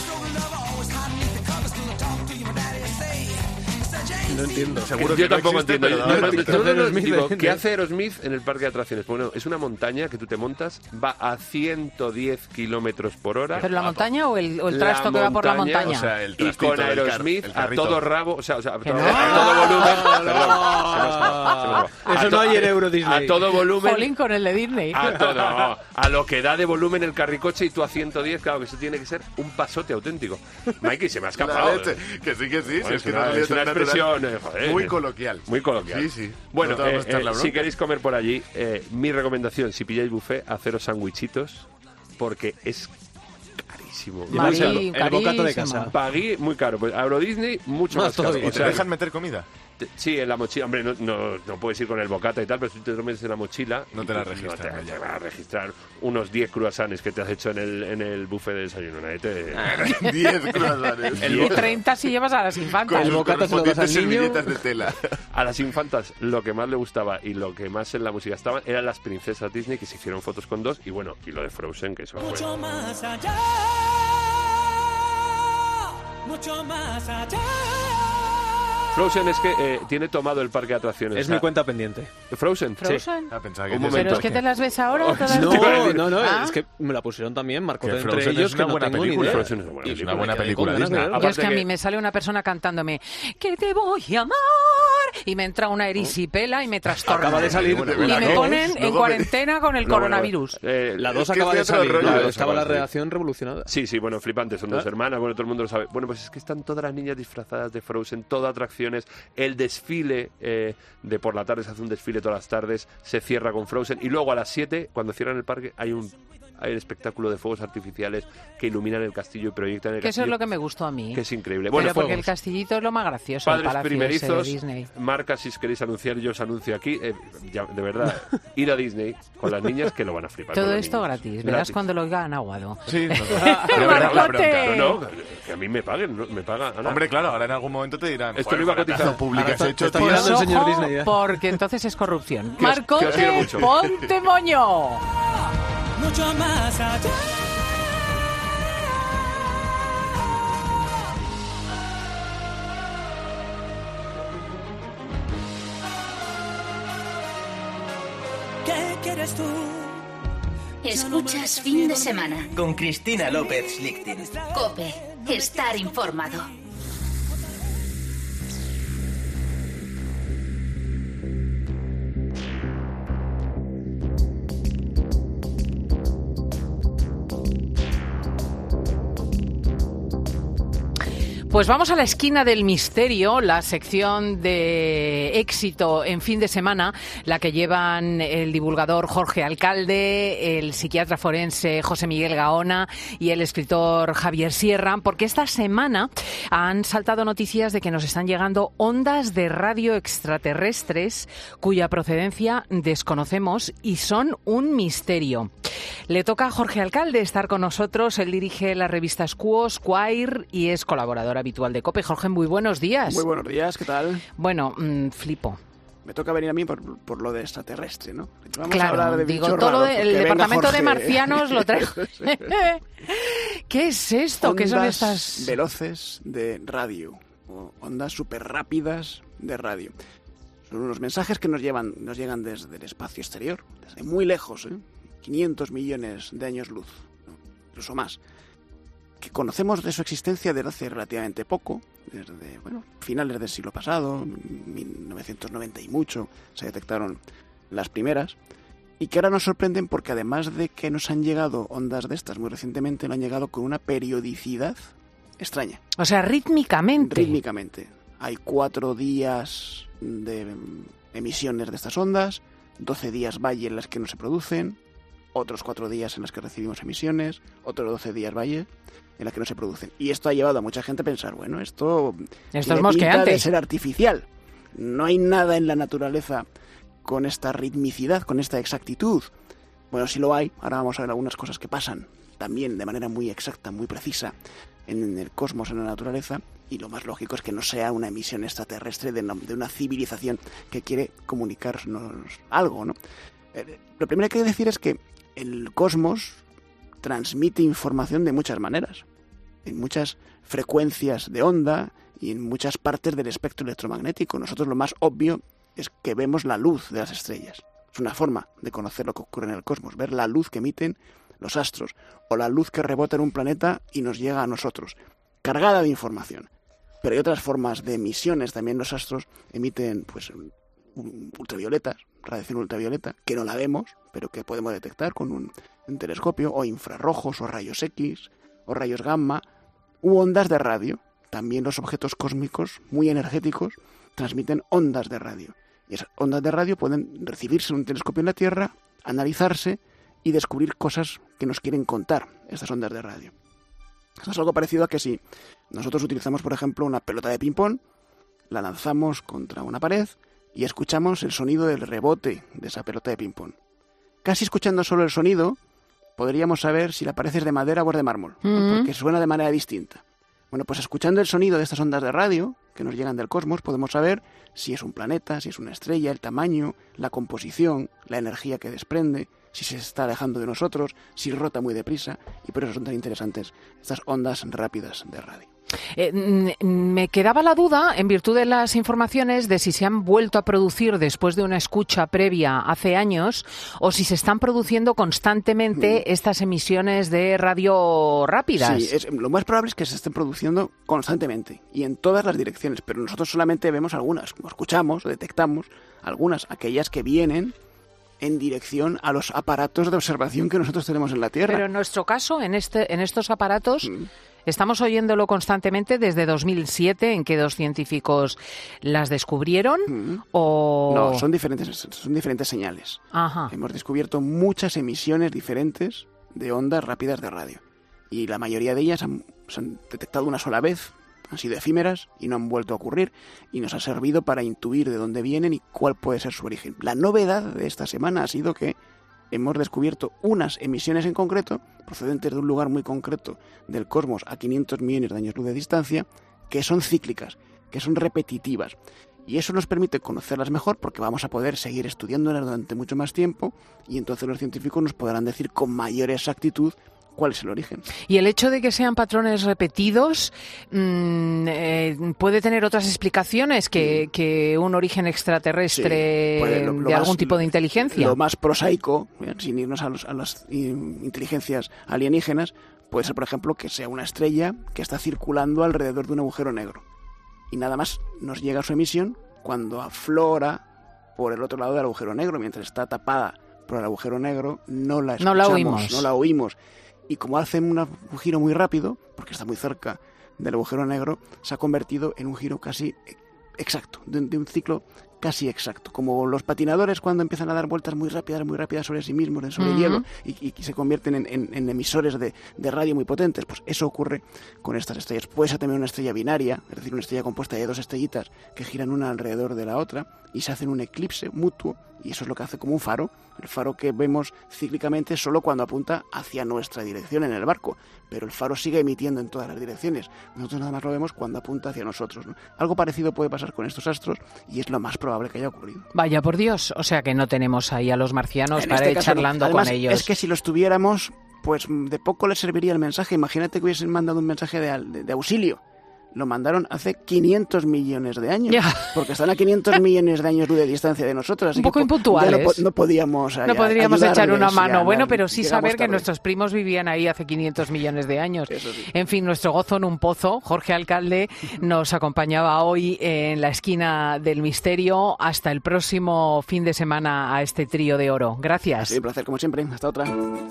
No entiendo. Seguro yo tampoco entiendo. Digo, ¿qué hace Aerosmith en el parque de atracciones? Bueno, es una montaña que tú te montas, va a 110 kilómetros por hora. ¿Pero la montaña o el trasto que va por la montaña? O sea, el y con Aerosmith a todo rabo, o sea, a todo volumen. Eso no hay en Euro Disney. A todo volumen. Jolín con el de Disney. A lo que da de volumen el carricoche y tú a 110, claro que eso tiene que ser un pasote auténtico. Mikey, se me ha escapado. Que sí. Bueno, es una expresión muy coloquial. Muy coloquial. Sí. Bueno, si queréis comer por allí, mi recomendación, si pilláis buffet, haceros sandwichitos, porque es carísimo. El bocato de casa. Pagué muy caro. Pues a Euro Disney, mucho más caro. ¿Y te dejan meter comida? Sí, en la mochila. Hombre, no puedes ir con el bocata y tal, pero si te lo metes en la mochila... No te la registran. No te van a registrar unos 10 croissants que te has hecho en el buffet de desayuno. 10 croissants. Y 30 si llevas a las infantas. El bocata se lo das al niño. De tela. A las infantas lo que más le gustaba y lo que más en la música estaban eran las princesas Disney, que se hicieron fotos con dos, y bueno, y lo de Frozen, que eso fue... Mucho más allá. Frozen es que tiene tomado el parque de atracciones. Es mi cuenta pendiente. ¿Frozen? Sí. Pensaba que Un momento. ¿Pero es que te las ves ahora o todas No, es que me la pusieron también, marcó entre ellos, es una buena película. Es una buena película Disney. Yo es que a mí me sale una persona cantándome que te voy a amar y me entra una erisipela y me trastorna. Acaba de salir. Y me ponen en cuarentena con el coronavirus. La 2 acaba de salir. Estaba la redacción revolucionada. Sí, bueno, flipante. Son dos hermanas, bueno, todo el mundo lo sabe. Bueno, pues es que están todas las niñas disfrazadas de Frozen, todas atracciones. El desfile de por la tarde, se hace un desfile todas las tardes, se cierra con Frozen y luego a las 7, cuando cierran el parque, hay un espectáculo de fuegos artificiales que iluminan el castillo y proyectan el castillo. Que eso es lo que me gustó a mí. Que es increíble. Bueno, porque el castillito es lo más gracioso. Padres el palacio primerizos, de Disney. marcas, si queréis anunciar, yo os anuncio aquí. De verdad, ir a Disney con las niñas que lo van a flipar. Todo esto gratis. Verás cuando lo hagan Aguado. Sí, no, que a mí me paguen, ¿no? Me paga Ana. Hombre, claro, ahora en algún momento te dirán. Esto no iba a cotizar. Públicas hecho, está mirando el señor Disney. Porque entonces es corrupción. Que os quiero Marcote, mucho. ponte moño. Mucho más allá. ¿Qué quieres tú? Escuchas Fin de Semana. Con Cristina López Schlichting. COPE. Estar informado. Pues vamos a la esquina del misterio, la sección de éxito en fin de semana, la que llevan el divulgador Jorge Alcalde, el psiquiatra forense José Miguel Gaona y el escritor Javier Sierra, porque esta semana han saltado noticias de que nos están llegando ondas de radio extraterrestres cuya procedencia desconocemos y son un misterio. Le toca a Jorge Alcalde estar con nosotros. Él dirige la revista Squire y es colaborador habitual de COPE. Jorge, muy buenos días. Muy buenos días, ¿qué tal? Bueno, flipo. Me toca venir a mí por lo de extraterrestre, ¿no? Vamos claro, a hablar de digo, bichos todo raros, el departamento Jorge. de marcianos lo trae. ¿Qué es esto? Ondas ¿Qué son estas? Veloces de radio, o ondas súper rápidas de radio. Son unos mensajes que nos llegan desde el espacio exterior, desde muy lejos, 500 millones de años luz, incluso más, que conocemos de su existencia desde hace relativamente poco, desde finales del siglo pasado, 1990 y mucho, se detectaron las primeras, y que ahora nos sorprenden porque además de que nos han llegado ondas de estas muy recientemente, nos han llegado con una periodicidad extraña. O sea, rítmicamente. Rítmicamente. Hay 4 días de emisiones de estas ondas, 12 días valle en las que no se producen, otros 4 días en los que recibimos emisiones, otros 12 días valle en las que no se producen. Y esto ha llevado a mucha gente a pensar, bueno, esto es pinta mosqueante de ser artificial. No hay nada en la naturaleza con esta ritmicidad, con esta exactitud. Bueno, sí lo hay. Ahora vamos a ver algunas cosas que pasan también de manera muy exacta, muy precisa en el cosmos, en la naturaleza. Y lo más lógico es que no sea una emisión extraterrestre de una civilización que quiere comunicarnos algo, ¿no? Lo primero que hay que decir es que el cosmos transmite información de muchas maneras, en muchas frecuencias de onda y en muchas partes del espectro electromagnético. Nosotros lo más obvio es que vemos la luz de las estrellas. Es una forma de conocer lo que ocurre en el cosmos, ver la luz que emiten los astros o la luz que rebota en un planeta y nos llega a nosotros, cargada de información. Pero hay otras formas de emisiones. También los astros emiten ultravioletas, radiación ultravioleta, que no la vemos, pero que podemos detectar con un telescopio, o infrarrojos, o rayos X, o rayos gamma, u ondas de radio. También los objetos cósmicos, muy energéticos, transmiten ondas de radio. Y esas ondas de radio pueden recibirse en un telescopio en la Tierra, analizarse y descubrir cosas que nos quieren contar estas ondas de radio. Esto es algo parecido a que si nosotros utilizamos, por ejemplo, una pelota de ping-pong, la lanzamos contra una pared y escuchamos el sonido del rebote de esa pelota de ping-pong. Casi escuchando solo el sonido, podríamos saber si la pared es de madera o es de mármol, ¿no? Porque suena de manera distinta. Bueno, pues escuchando el sonido de estas ondas de radio que nos llegan del cosmos, podemos saber si es un planeta, si es una estrella, el tamaño, la composición, la energía que desprende, si se está alejando de nosotros, si rota muy deprisa, y por eso son tan interesantes estas ondas rápidas de radio. Me quedaba la duda, en virtud de las informaciones, de si se han vuelto a producir después de una escucha previa hace años o si se están produciendo constantemente estas emisiones de radio rápidas. Sí, lo más probable es que se estén produciendo constantemente y en todas las direcciones, pero nosotros solamente vemos algunas, como escuchamos o detectamos algunas, aquellas que vienen en dirección a los aparatos de observación que nosotros tenemos en la Tierra. Pero en nuestro caso, en estos aparatos, estamos oyéndolo constantemente desde 2007, en que 2 científicos las descubrieron, o... No, son diferentes señales. Ajá. Hemos descubierto muchas emisiones diferentes de ondas rápidas de radio. Y la mayoría de ellas se han detectado una sola vez, han sido efímeras y no han vuelto a ocurrir, y nos ha servido para intuir de dónde vienen y cuál puede ser su origen. La novedad de esta semana ha sido que hemos descubierto unas emisiones en concreto, procedentes de un lugar muy concreto del cosmos a 500 millones de años luz de distancia, que son cíclicas, que son repetitivas. Y eso nos permite conocerlas mejor porque vamos a poder seguir estudiándolas durante mucho más tiempo y entonces los científicos nos podrán decir con mayor exactitud cuál es el origen. Y el hecho de que sean patrones repetidos puede tener otras explicaciones que un origen extraterrestre de algún tipo de inteligencia. Lo más prosaico, sin irnos a las inteligencias alienígenas, puede ser, por ejemplo, que sea una estrella que está circulando alrededor de un agujero negro. Y nada más nos llega su emisión cuando aflora por el otro lado del agujero negro. Mientras está tapada por el agujero negro, no la escuchamos, no la oímos. Y como hace un giro muy rápido, porque está muy cerca del agujero negro se ha convertido en un giro casi exacto, de un ciclo casi exacto, como los patinadores cuando empiezan a dar vueltas muy rápidas sobre sí mismos, sobre hielo, y se convierten en emisores de radio muy potentes. Pues eso ocurre con estas estrellas. Puede ser también una estrella binaria, es decir, una estrella compuesta de dos estrellitas que giran una alrededor de la otra y se hacen un eclipse mutuo, y eso es lo que hace como un faro, el faro que vemos cíclicamente solo cuando apunta hacia nuestra dirección en el barco, pero el faro sigue emitiendo en todas las direcciones. Nosotros nada más lo vemos cuando apunta hacia nosotros, ¿no? Algo parecido puede pasar con estos astros y es lo más probable que haya ocurrido. Vaya por Dios, o sea que no tenemos ahí a los marcianos para ir charlando con ellos. Es que si los tuviéramos, pues de poco les serviría el mensaje. Imagínate que hubiesen mandado un mensaje de auxilio. Lo mandaron hace 500 millones de años. Porque están a 500 millones de años luz de distancia de nosotros. Así un poco que impuntuales. No podríamos echar una mano. Bueno, pero sí saber tarde. Que nuestros primos vivían ahí hace 500 millones de años. Eso sí. En fin, nuestro gozo en un pozo. Jorge Alcalde nos acompañaba hoy en la esquina del misterio. Hasta el próximo fin de semana a este trío de oro. Gracias. Sí, un placer como siempre. Hasta otra.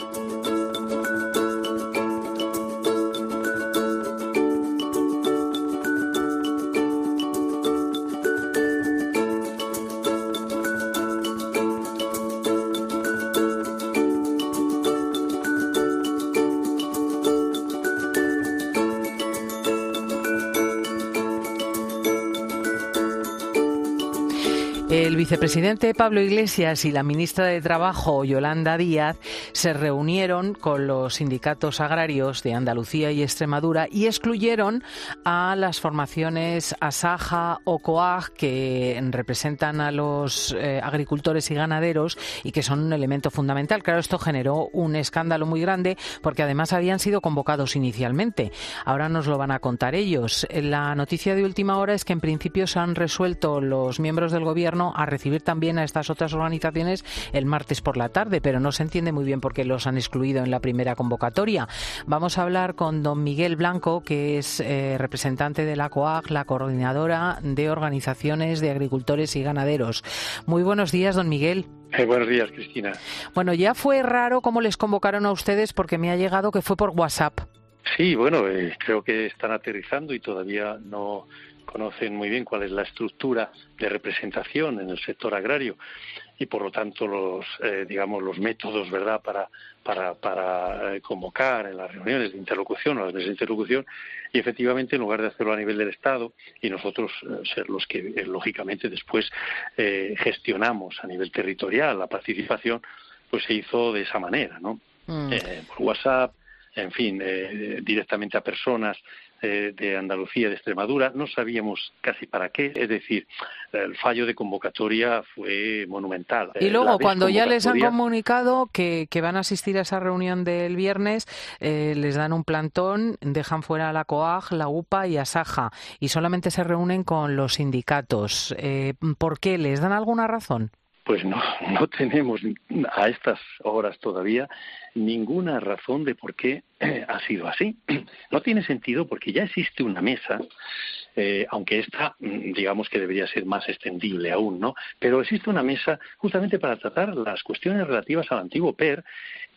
El vicepresidente Pablo Iglesias y la ministra de Trabajo, Yolanda Díaz, se reunieron con los sindicatos agrarios de Andalucía y Extremadura y excluyeron a las formaciones Asaja o COAG, que representan a los agricultores y ganaderos y que son un elemento fundamental. Claro, esto generó un escándalo muy grande porque además habían sido convocados inicialmente. Ahora nos lo van a contar ellos. La noticia de última hora es que en principio se han resuelto los miembros del gobierno a recibir también a estas otras organizaciones el martes por la tarde, pero no se entiende muy bien por qué los han excluido en la primera convocatoria. Vamos a hablar con don Miguel Blanco, que es representante de la COAG, la coordinadora de organizaciones de agricultores y ganaderos. Muy buenos días, don Miguel. Buenos días, Cristina. Bueno, ya fue raro cómo les convocaron a ustedes porque me ha llegado que fue por WhatsApp. Sí, bueno, creo que están aterrizando y todavía no conocen muy bien cuál es la estructura de representación en el sector agrario y por lo tanto los métodos, ¿verdad?, para convocar en las reuniones de interlocución o las mesas de interlocución, y efectivamente en lugar de hacerlo a nivel del Estado y nosotros ser los que lógicamente después gestionamos a nivel territorial la participación, pues se hizo de esa manera, ¿no? Por WhatsApp, en fin, directamente a personas de Andalucía, de Extremadura. No sabíamos casi para qué, es decir, el fallo de convocatoria fue monumental. Y luego, cuando ya les han comunicado que van a asistir a esa reunión del viernes, les dan un plantón, dejan fuera a la COAG, la UPA y Asaja, y solamente se reúnen con los sindicatos. ¿Por qué? ¿Les dan alguna razón? Pues no tenemos a estas horas todavía ninguna razón de por qué ha sido así. No tiene sentido porque ya existe una mesa, aunque esta, digamos que debería ser más extendible aún, ¿no? Pero existe una mesa justamente para tratar las cuestiones relativas al antiguo PER,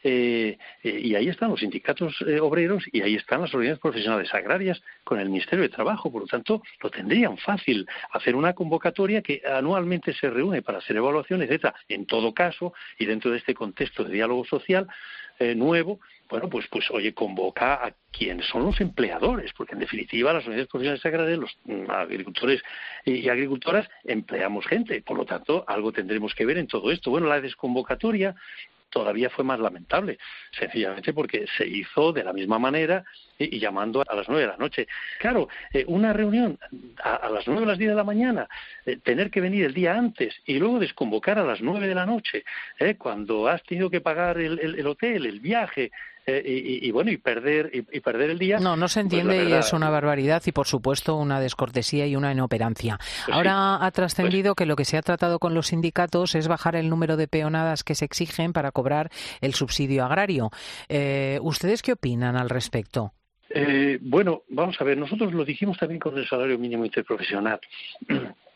y ahí están los sindicatos obreros y ahí están las organizaciones profesionales agrarias con el Ministerio de Trabajo. Por lo tanto, lo tendrían fácil hacer una convocatoria que anualmente se reúne para hacer evaluaciones, etcétera. En todo caso, y dentro de este contexto de diálogo social nuevo, bueno, pues oye, convoca a quienes son los empleadores, porque en definitiva las unidades profesionales agrarias, los agricultores y agricultoras empleamos gente, por lo tanto algo tendremos que ver en todo esto. Bueno, la desconvocatoria todavía fue más lamentable, sencillamente porque se hizo de la misma manera y llamando a las 9 de la noche. Claro, una reunión a las 9 o las 10 de la mañana, tener que venir el día antes y luego desconvocar a las 9 de la noche, cuando has tenido que pagar el hotel, el viaje, y perder el día. No se entiende, pues verdad, y es una barbaridad y por supuesto una descortesía y una inoperancia. Pues ahora sí, ha trascendido que lo que se ha tratado con los sindicatos es bajar el número de peonadas que se exigen para cobrar el subsidio agrario. ¿Ustedes qué opinan al respecto? Bueno, vamos a ver, nosotros lo dijimos también con el salario mínimo interprofesional.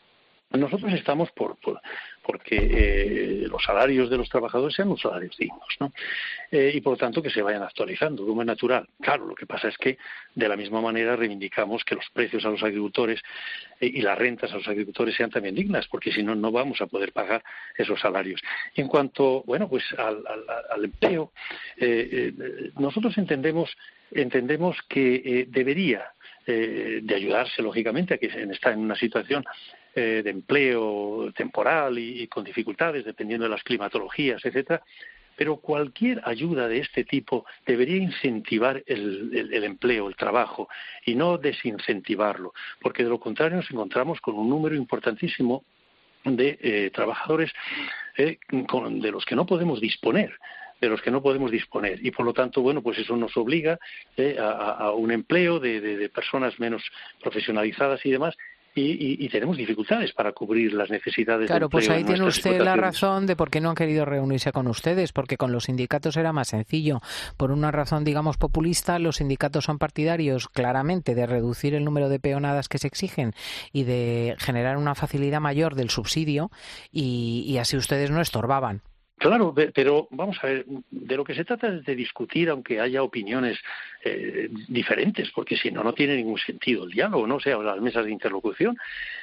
Nosotros estamos porque los salarios de los trabajadores sean unos salarios dignos, ¿no? Y por lo tanto que se vayan actualizando, como es natural. Claro, lo que pasa es que de la misma manera reivindicamos que los precios a los agricultores y las rentas a los agricultores sean también dignas, porque si no, no vamos a poder pagar esos salarios. Y en cuanto, al empleo, nosotros entendemos que debería de ayudarse, lógicamente, a quien está en una situación de empleo temporal y con dificultades, dependiendo de las climatologías, etcétera. Pero cualquier ayuda de este tipo debería incentivar el empleo, el trabajo, y no desincentivarlo, porque de lo contrario nos encontramos con un número importantísimo de trabajadores de los que no podemos disponer. Y por lo tanto, pues eso nos obliga a un empleo de personas menos profesionalizadas y demás, y tenemos dificultades para cubrir las necesidades de empleo. Claro, pues ahí tiene usted la explotaciones. razón de por qué no han querido reunirse con ustedes, porque con los sindicatos era más sencillo. Por una razón, digamos, populista, los sindicatos son partidarios claramente de reducir el número de peonadas que se exigen y de generar una facilidad mayor del subsidio, y así ustedes no estorbaban. Claro, pero vamos a ver, de lo que se trata es de discutir, aunque haya opiniones diferentes, porque si no, no tiene ningún sentido el diálogo, ¿no? O sea, las mesas de interlocución.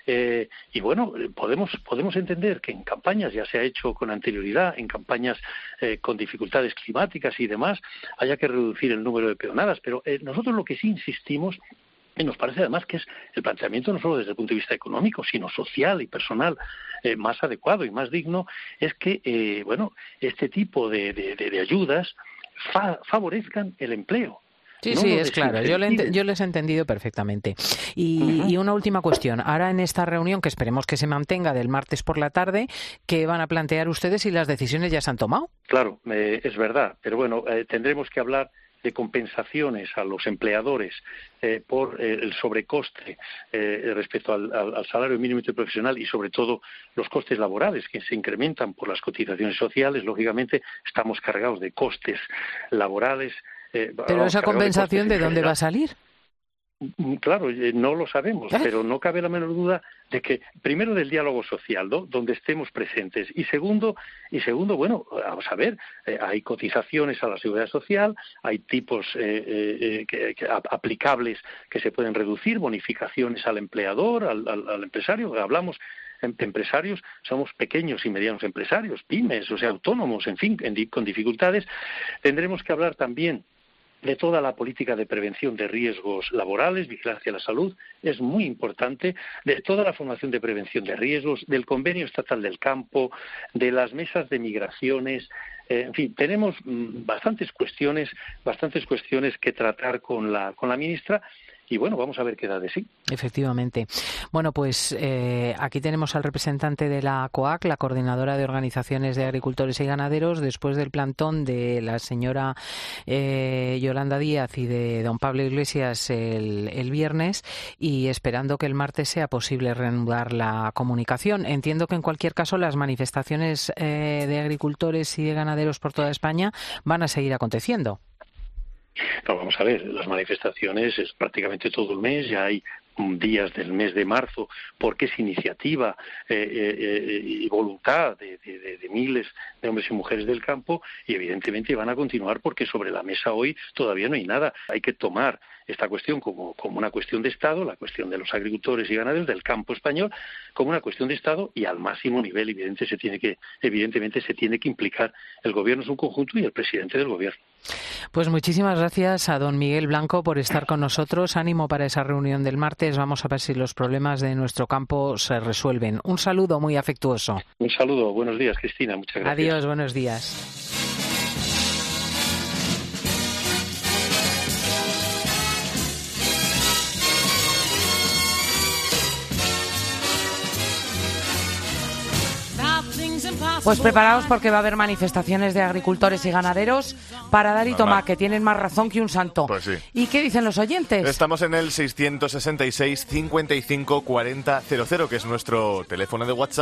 Podemos entender que en campañas, ya se ha hecho con anterioridad, en campañas con dificultades climáticas y demás, haya que reducir el número de peonadas, pero nosotros lo que sí insistimos, y nos parece además que es el planteamiento no solo desde el punto de vista económico, sino social y personal más adecuado y más digno, es que este tipo de ayudas favorezcan el empleo. Sí, es claro, yo les he entendido perfectamente. Y una última cuestión, ahora en esta reunión, que esperemos que se mantenga del martes por la tarde, ¿qué van a plantear ustedes y las decisiones ya se han tomado? Claro, es verdad, pero tendremos que hablar de compensaciones a los empleadores por el sobrecoste respecto al salario mínimo interprofesional y sobre todo los costes laborales que se incrementan por las cotizaciones sociales. Lógicamente estamos cargados de costes laborales. Pero esa compensación, ¿de dónde va a salir? Claro, no lo sabemos, pero no cabe la menor duda de que, primero, del diálogo social, ¿no?, donde estemos presentes, y segundo, vamos a ver, hay cotizaciones a la seguridad social, hay tipos aplicables que se pueden reducir, bonificaciones al empleador, al empresario. Hablamos de empresarios, somos pequeños y medianos empresarios, pymes, o sea, autónomos, en fin, con dificultades. Tendremos que hablar también de toda la política de prevención de riesgos laborales, vigilancia a la salud, es muy importante, de toda la formación de prevención de riesgos, del convenio estatal del campo, de las mesas de migraciones. En fin, tenemos bastantes cuestiones que tratar con la ministra. Y vamos a ver qué da de sí. Efectivamente. Bueno, pues aquí tenemos al representante de la COAG, la Coordinadora de Organizaciones de Agricultores y Ganaderos, después del plantón de la señora Yolanda Díaz y de don Pablo Iglesias el viernes, y esperando que el martes sea posible reanudar la comunicación. Entiendo que en cualquier caso las manifestaciones de agricultores y de ganaderos por toda España van a seguir aconteciendo. No, vamos a ver, las manifestaciones es prácticamente todo el mes, ya hay días del mes de marzo, porque es iniciativa y voluntad de miles de hombres y mujeres del campo, y evidentemente van a continuar porque sobre la mesa hoy todavía no hay nada. Hay que tomar esta cuestión como una cuestión de Estado, la cuestión de los agricultores y ganaderos del campo español, como una cuestión de Estado, y al máximo nivel evidentemente se tiene que implicar el Gobierno en su conjunto y el presidente del Gobierno. Pues muchísimas gracias a don Miguel Blanco por estar con nosotros. Ánimo para esa reunión del martes. Vamos a ver si los problemas de nuestro campo se resuelven. Un saludo muy afectuoso. Un saludo. Buenos días, Cristina. Muchas gracias. Adiós. Buenos días. Pues preparaos porque va a haber manifestaciones de agricultores y ganaderos para dar y tomar, que tienen más razón que un santo. Pues sí. ¿Y qué dicen los oyentes? Estamos en el 666 55 40 00, que es nuestro teléfono de WhatsApp,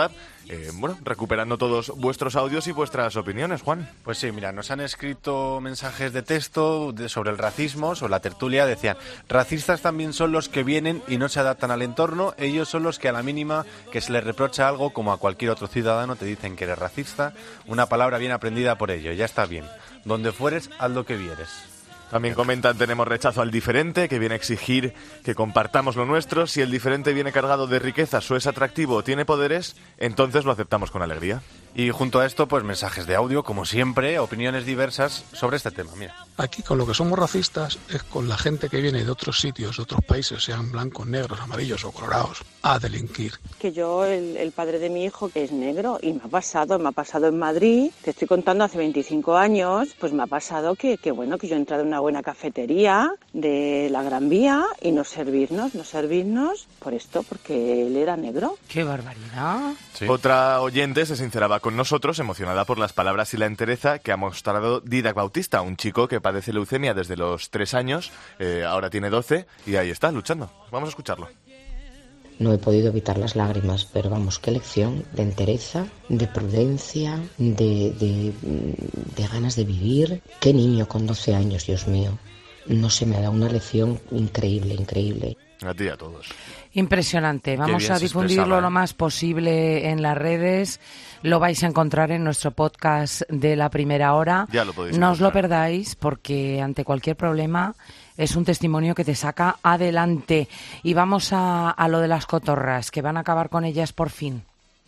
recuperando todos vuestros audios y vuestras opiniones, Juan. Pues sí, mira, nos han escrito mensajes de texto sobre el racismo, sobre la tertulia. Decían, racistas también son los que vienen y no se adaptan al entorno. Ellos son los que a la mínima que se les reprocha algo, como a cualquier otro ciudadano, te dicen que eres racista. Una palabra bien aprendida por ello, ya está bien. Donde fueres, haz lo que vieres. También comentan, tenemos rechazo al diferente, que viene a exigir que compartamos lo nuestro. Si el diferente viene cargado de riquezas o es atractivo o tiene poderes, entonces lo aceptamos con alegría. Y junto a esto, pues mensajes de audio, como siempre, opiniones diversas sobre este tema. Mira. Aquí con lo que somos racistas es con la gente que viene de otros sitios, de otros países, sean blancos, negros, amarillos o colorados, a delinquir. Que yo, el padre de mi hijo, que es negro, y me ha pasado en Madrid, te estoy contando hace 25 años, pues me ha pasado que yo he entrado en una buena cafetería de la Gran Vía y no servirnos por esto, porque él era negro. ¡Qué barbaridad! Sí. Otra oyente se sinceraba con nosotros, emocionada por las palabras y la entereza que ha mostrado Didac Bautista, un chico que padece leucemia desde los 3 años, ahora tiene 12 y ahí está, luchando. Vamos a escucharlo. No he podido evitar las lágrimas, pero vamos, qué lección de entereza, de prudencia, de ganas de vivir. Qué niño con 12 años, Dios mío. No se me ha dado una lección increíble. A ti y a todos. Impresionante. Vamos a difundirlo lo más posible en las redes. Lo vais a encontrar en nuestro podcast de La Primera Hora. Ya lo podéis No os lo encontrar. perdáis, porque ante cualquier problema es un testimonio que te saca adelante. Y vamos a lo de las cotorras, que van a acabar con ellas por fin.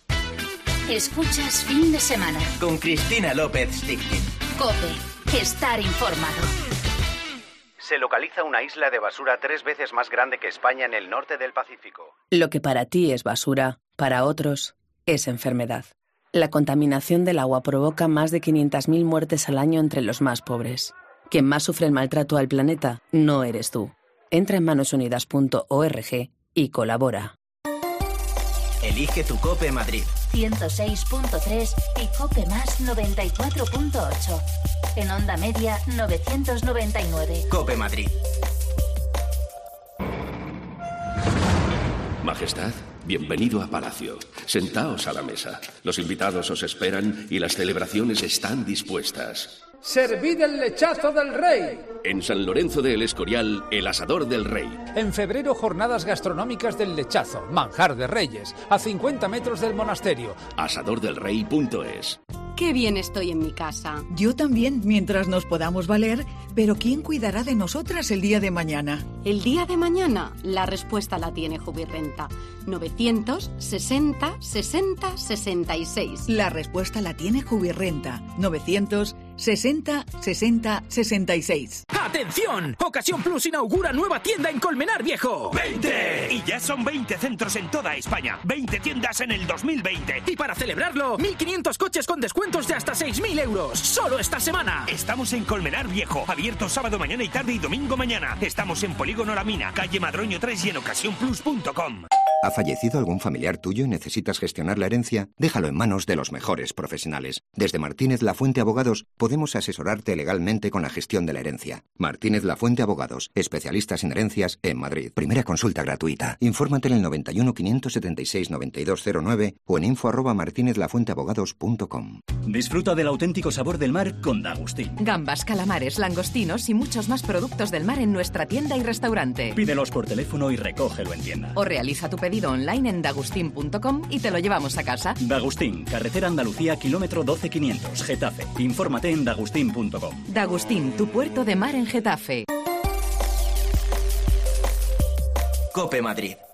Escuchas Fin de Semana. Con Cristina López Sticktin. COPE. Estar informado. Se localiza una isla de basura 3 veces más grande que España en el norte del Pacífico. Lo que para ti es basura, para otros es enfermedad. La contaminación del agua provoca más de 500.000 muertes al año entre los más pobres. Quien más sufre el maltrato al planeta no eres tú. Entra en manosunidas.org y colabora. Elige tu COPE Madrid. 106.3 y COPE Más 94.8. En onda media 999. COPE Madrid. Majestad, bienvenido a Palacio. Sentaos a la mesa. Los invitados os esperan y las celebraciones están dispuestas. ¡Servid el lechazo del rey! En San Lorenzo de El Escorial, el asador del rey. En febrero, jornadas gastronómicas del lechazo, manjar de reyes, a 50 metros del monasterio. Asadordelrey.es. Qué bien estoy en mi casa. Yo también, mientras nos podamos valer, pero ¿quién cuidará de nosotras el día de mañana? El día de mañana, la respuesta la tiene Jubirrenta. 960 60 66. La respuesta la tiene Jubirrenta. 960 60 66. ¡Atención! Ocasión Plus inaugura nueva tienda en Colmenar Viejo. ¡20! Y ya son 20 centros en toda España. 20 tiendas en el 2020. Y para celebrarlo, 1.500 coches con descuentos de hasta 6.000 euros. Solo esta semana. Estamos en Colmenar Viejo. Abierto sábado mañana y tarde y domingo mañana. Estamos en Polígono La Mina, calle Madroño 3 y en ocasiónplus.com. ¿Ha fallecido algún familiar tuyo y necesitas gestionar la herencia? Déjalo en manos de los mejores profesionales. Desde Martínez Lafuente Abogados podemos asesorarte legalmente con la gestión de la herencia. Martínez Lafuente Abogados, especialistas en herencias en Madrid. Primera consulta gratuita. Infórmate en el 91 576 9209 o en info@martinezlafuenteabogados.com. Disfruta del auténtico sabor del mar con Dagustín. Gambas, calamares, langostinos y muchos más productos del mar en nuestra tienda y restaurante. Pídelos por teléfono y recógelo en tienda. O realiza tu pedido online en dagustin.com y te lo llevamos a casa. Dagustín, carretera Andalucía, kilómetro 12500, Getafe. Infórmate en dagustin.com. Dagustín, tu puerto de mar en Getafe. COPE Madrid.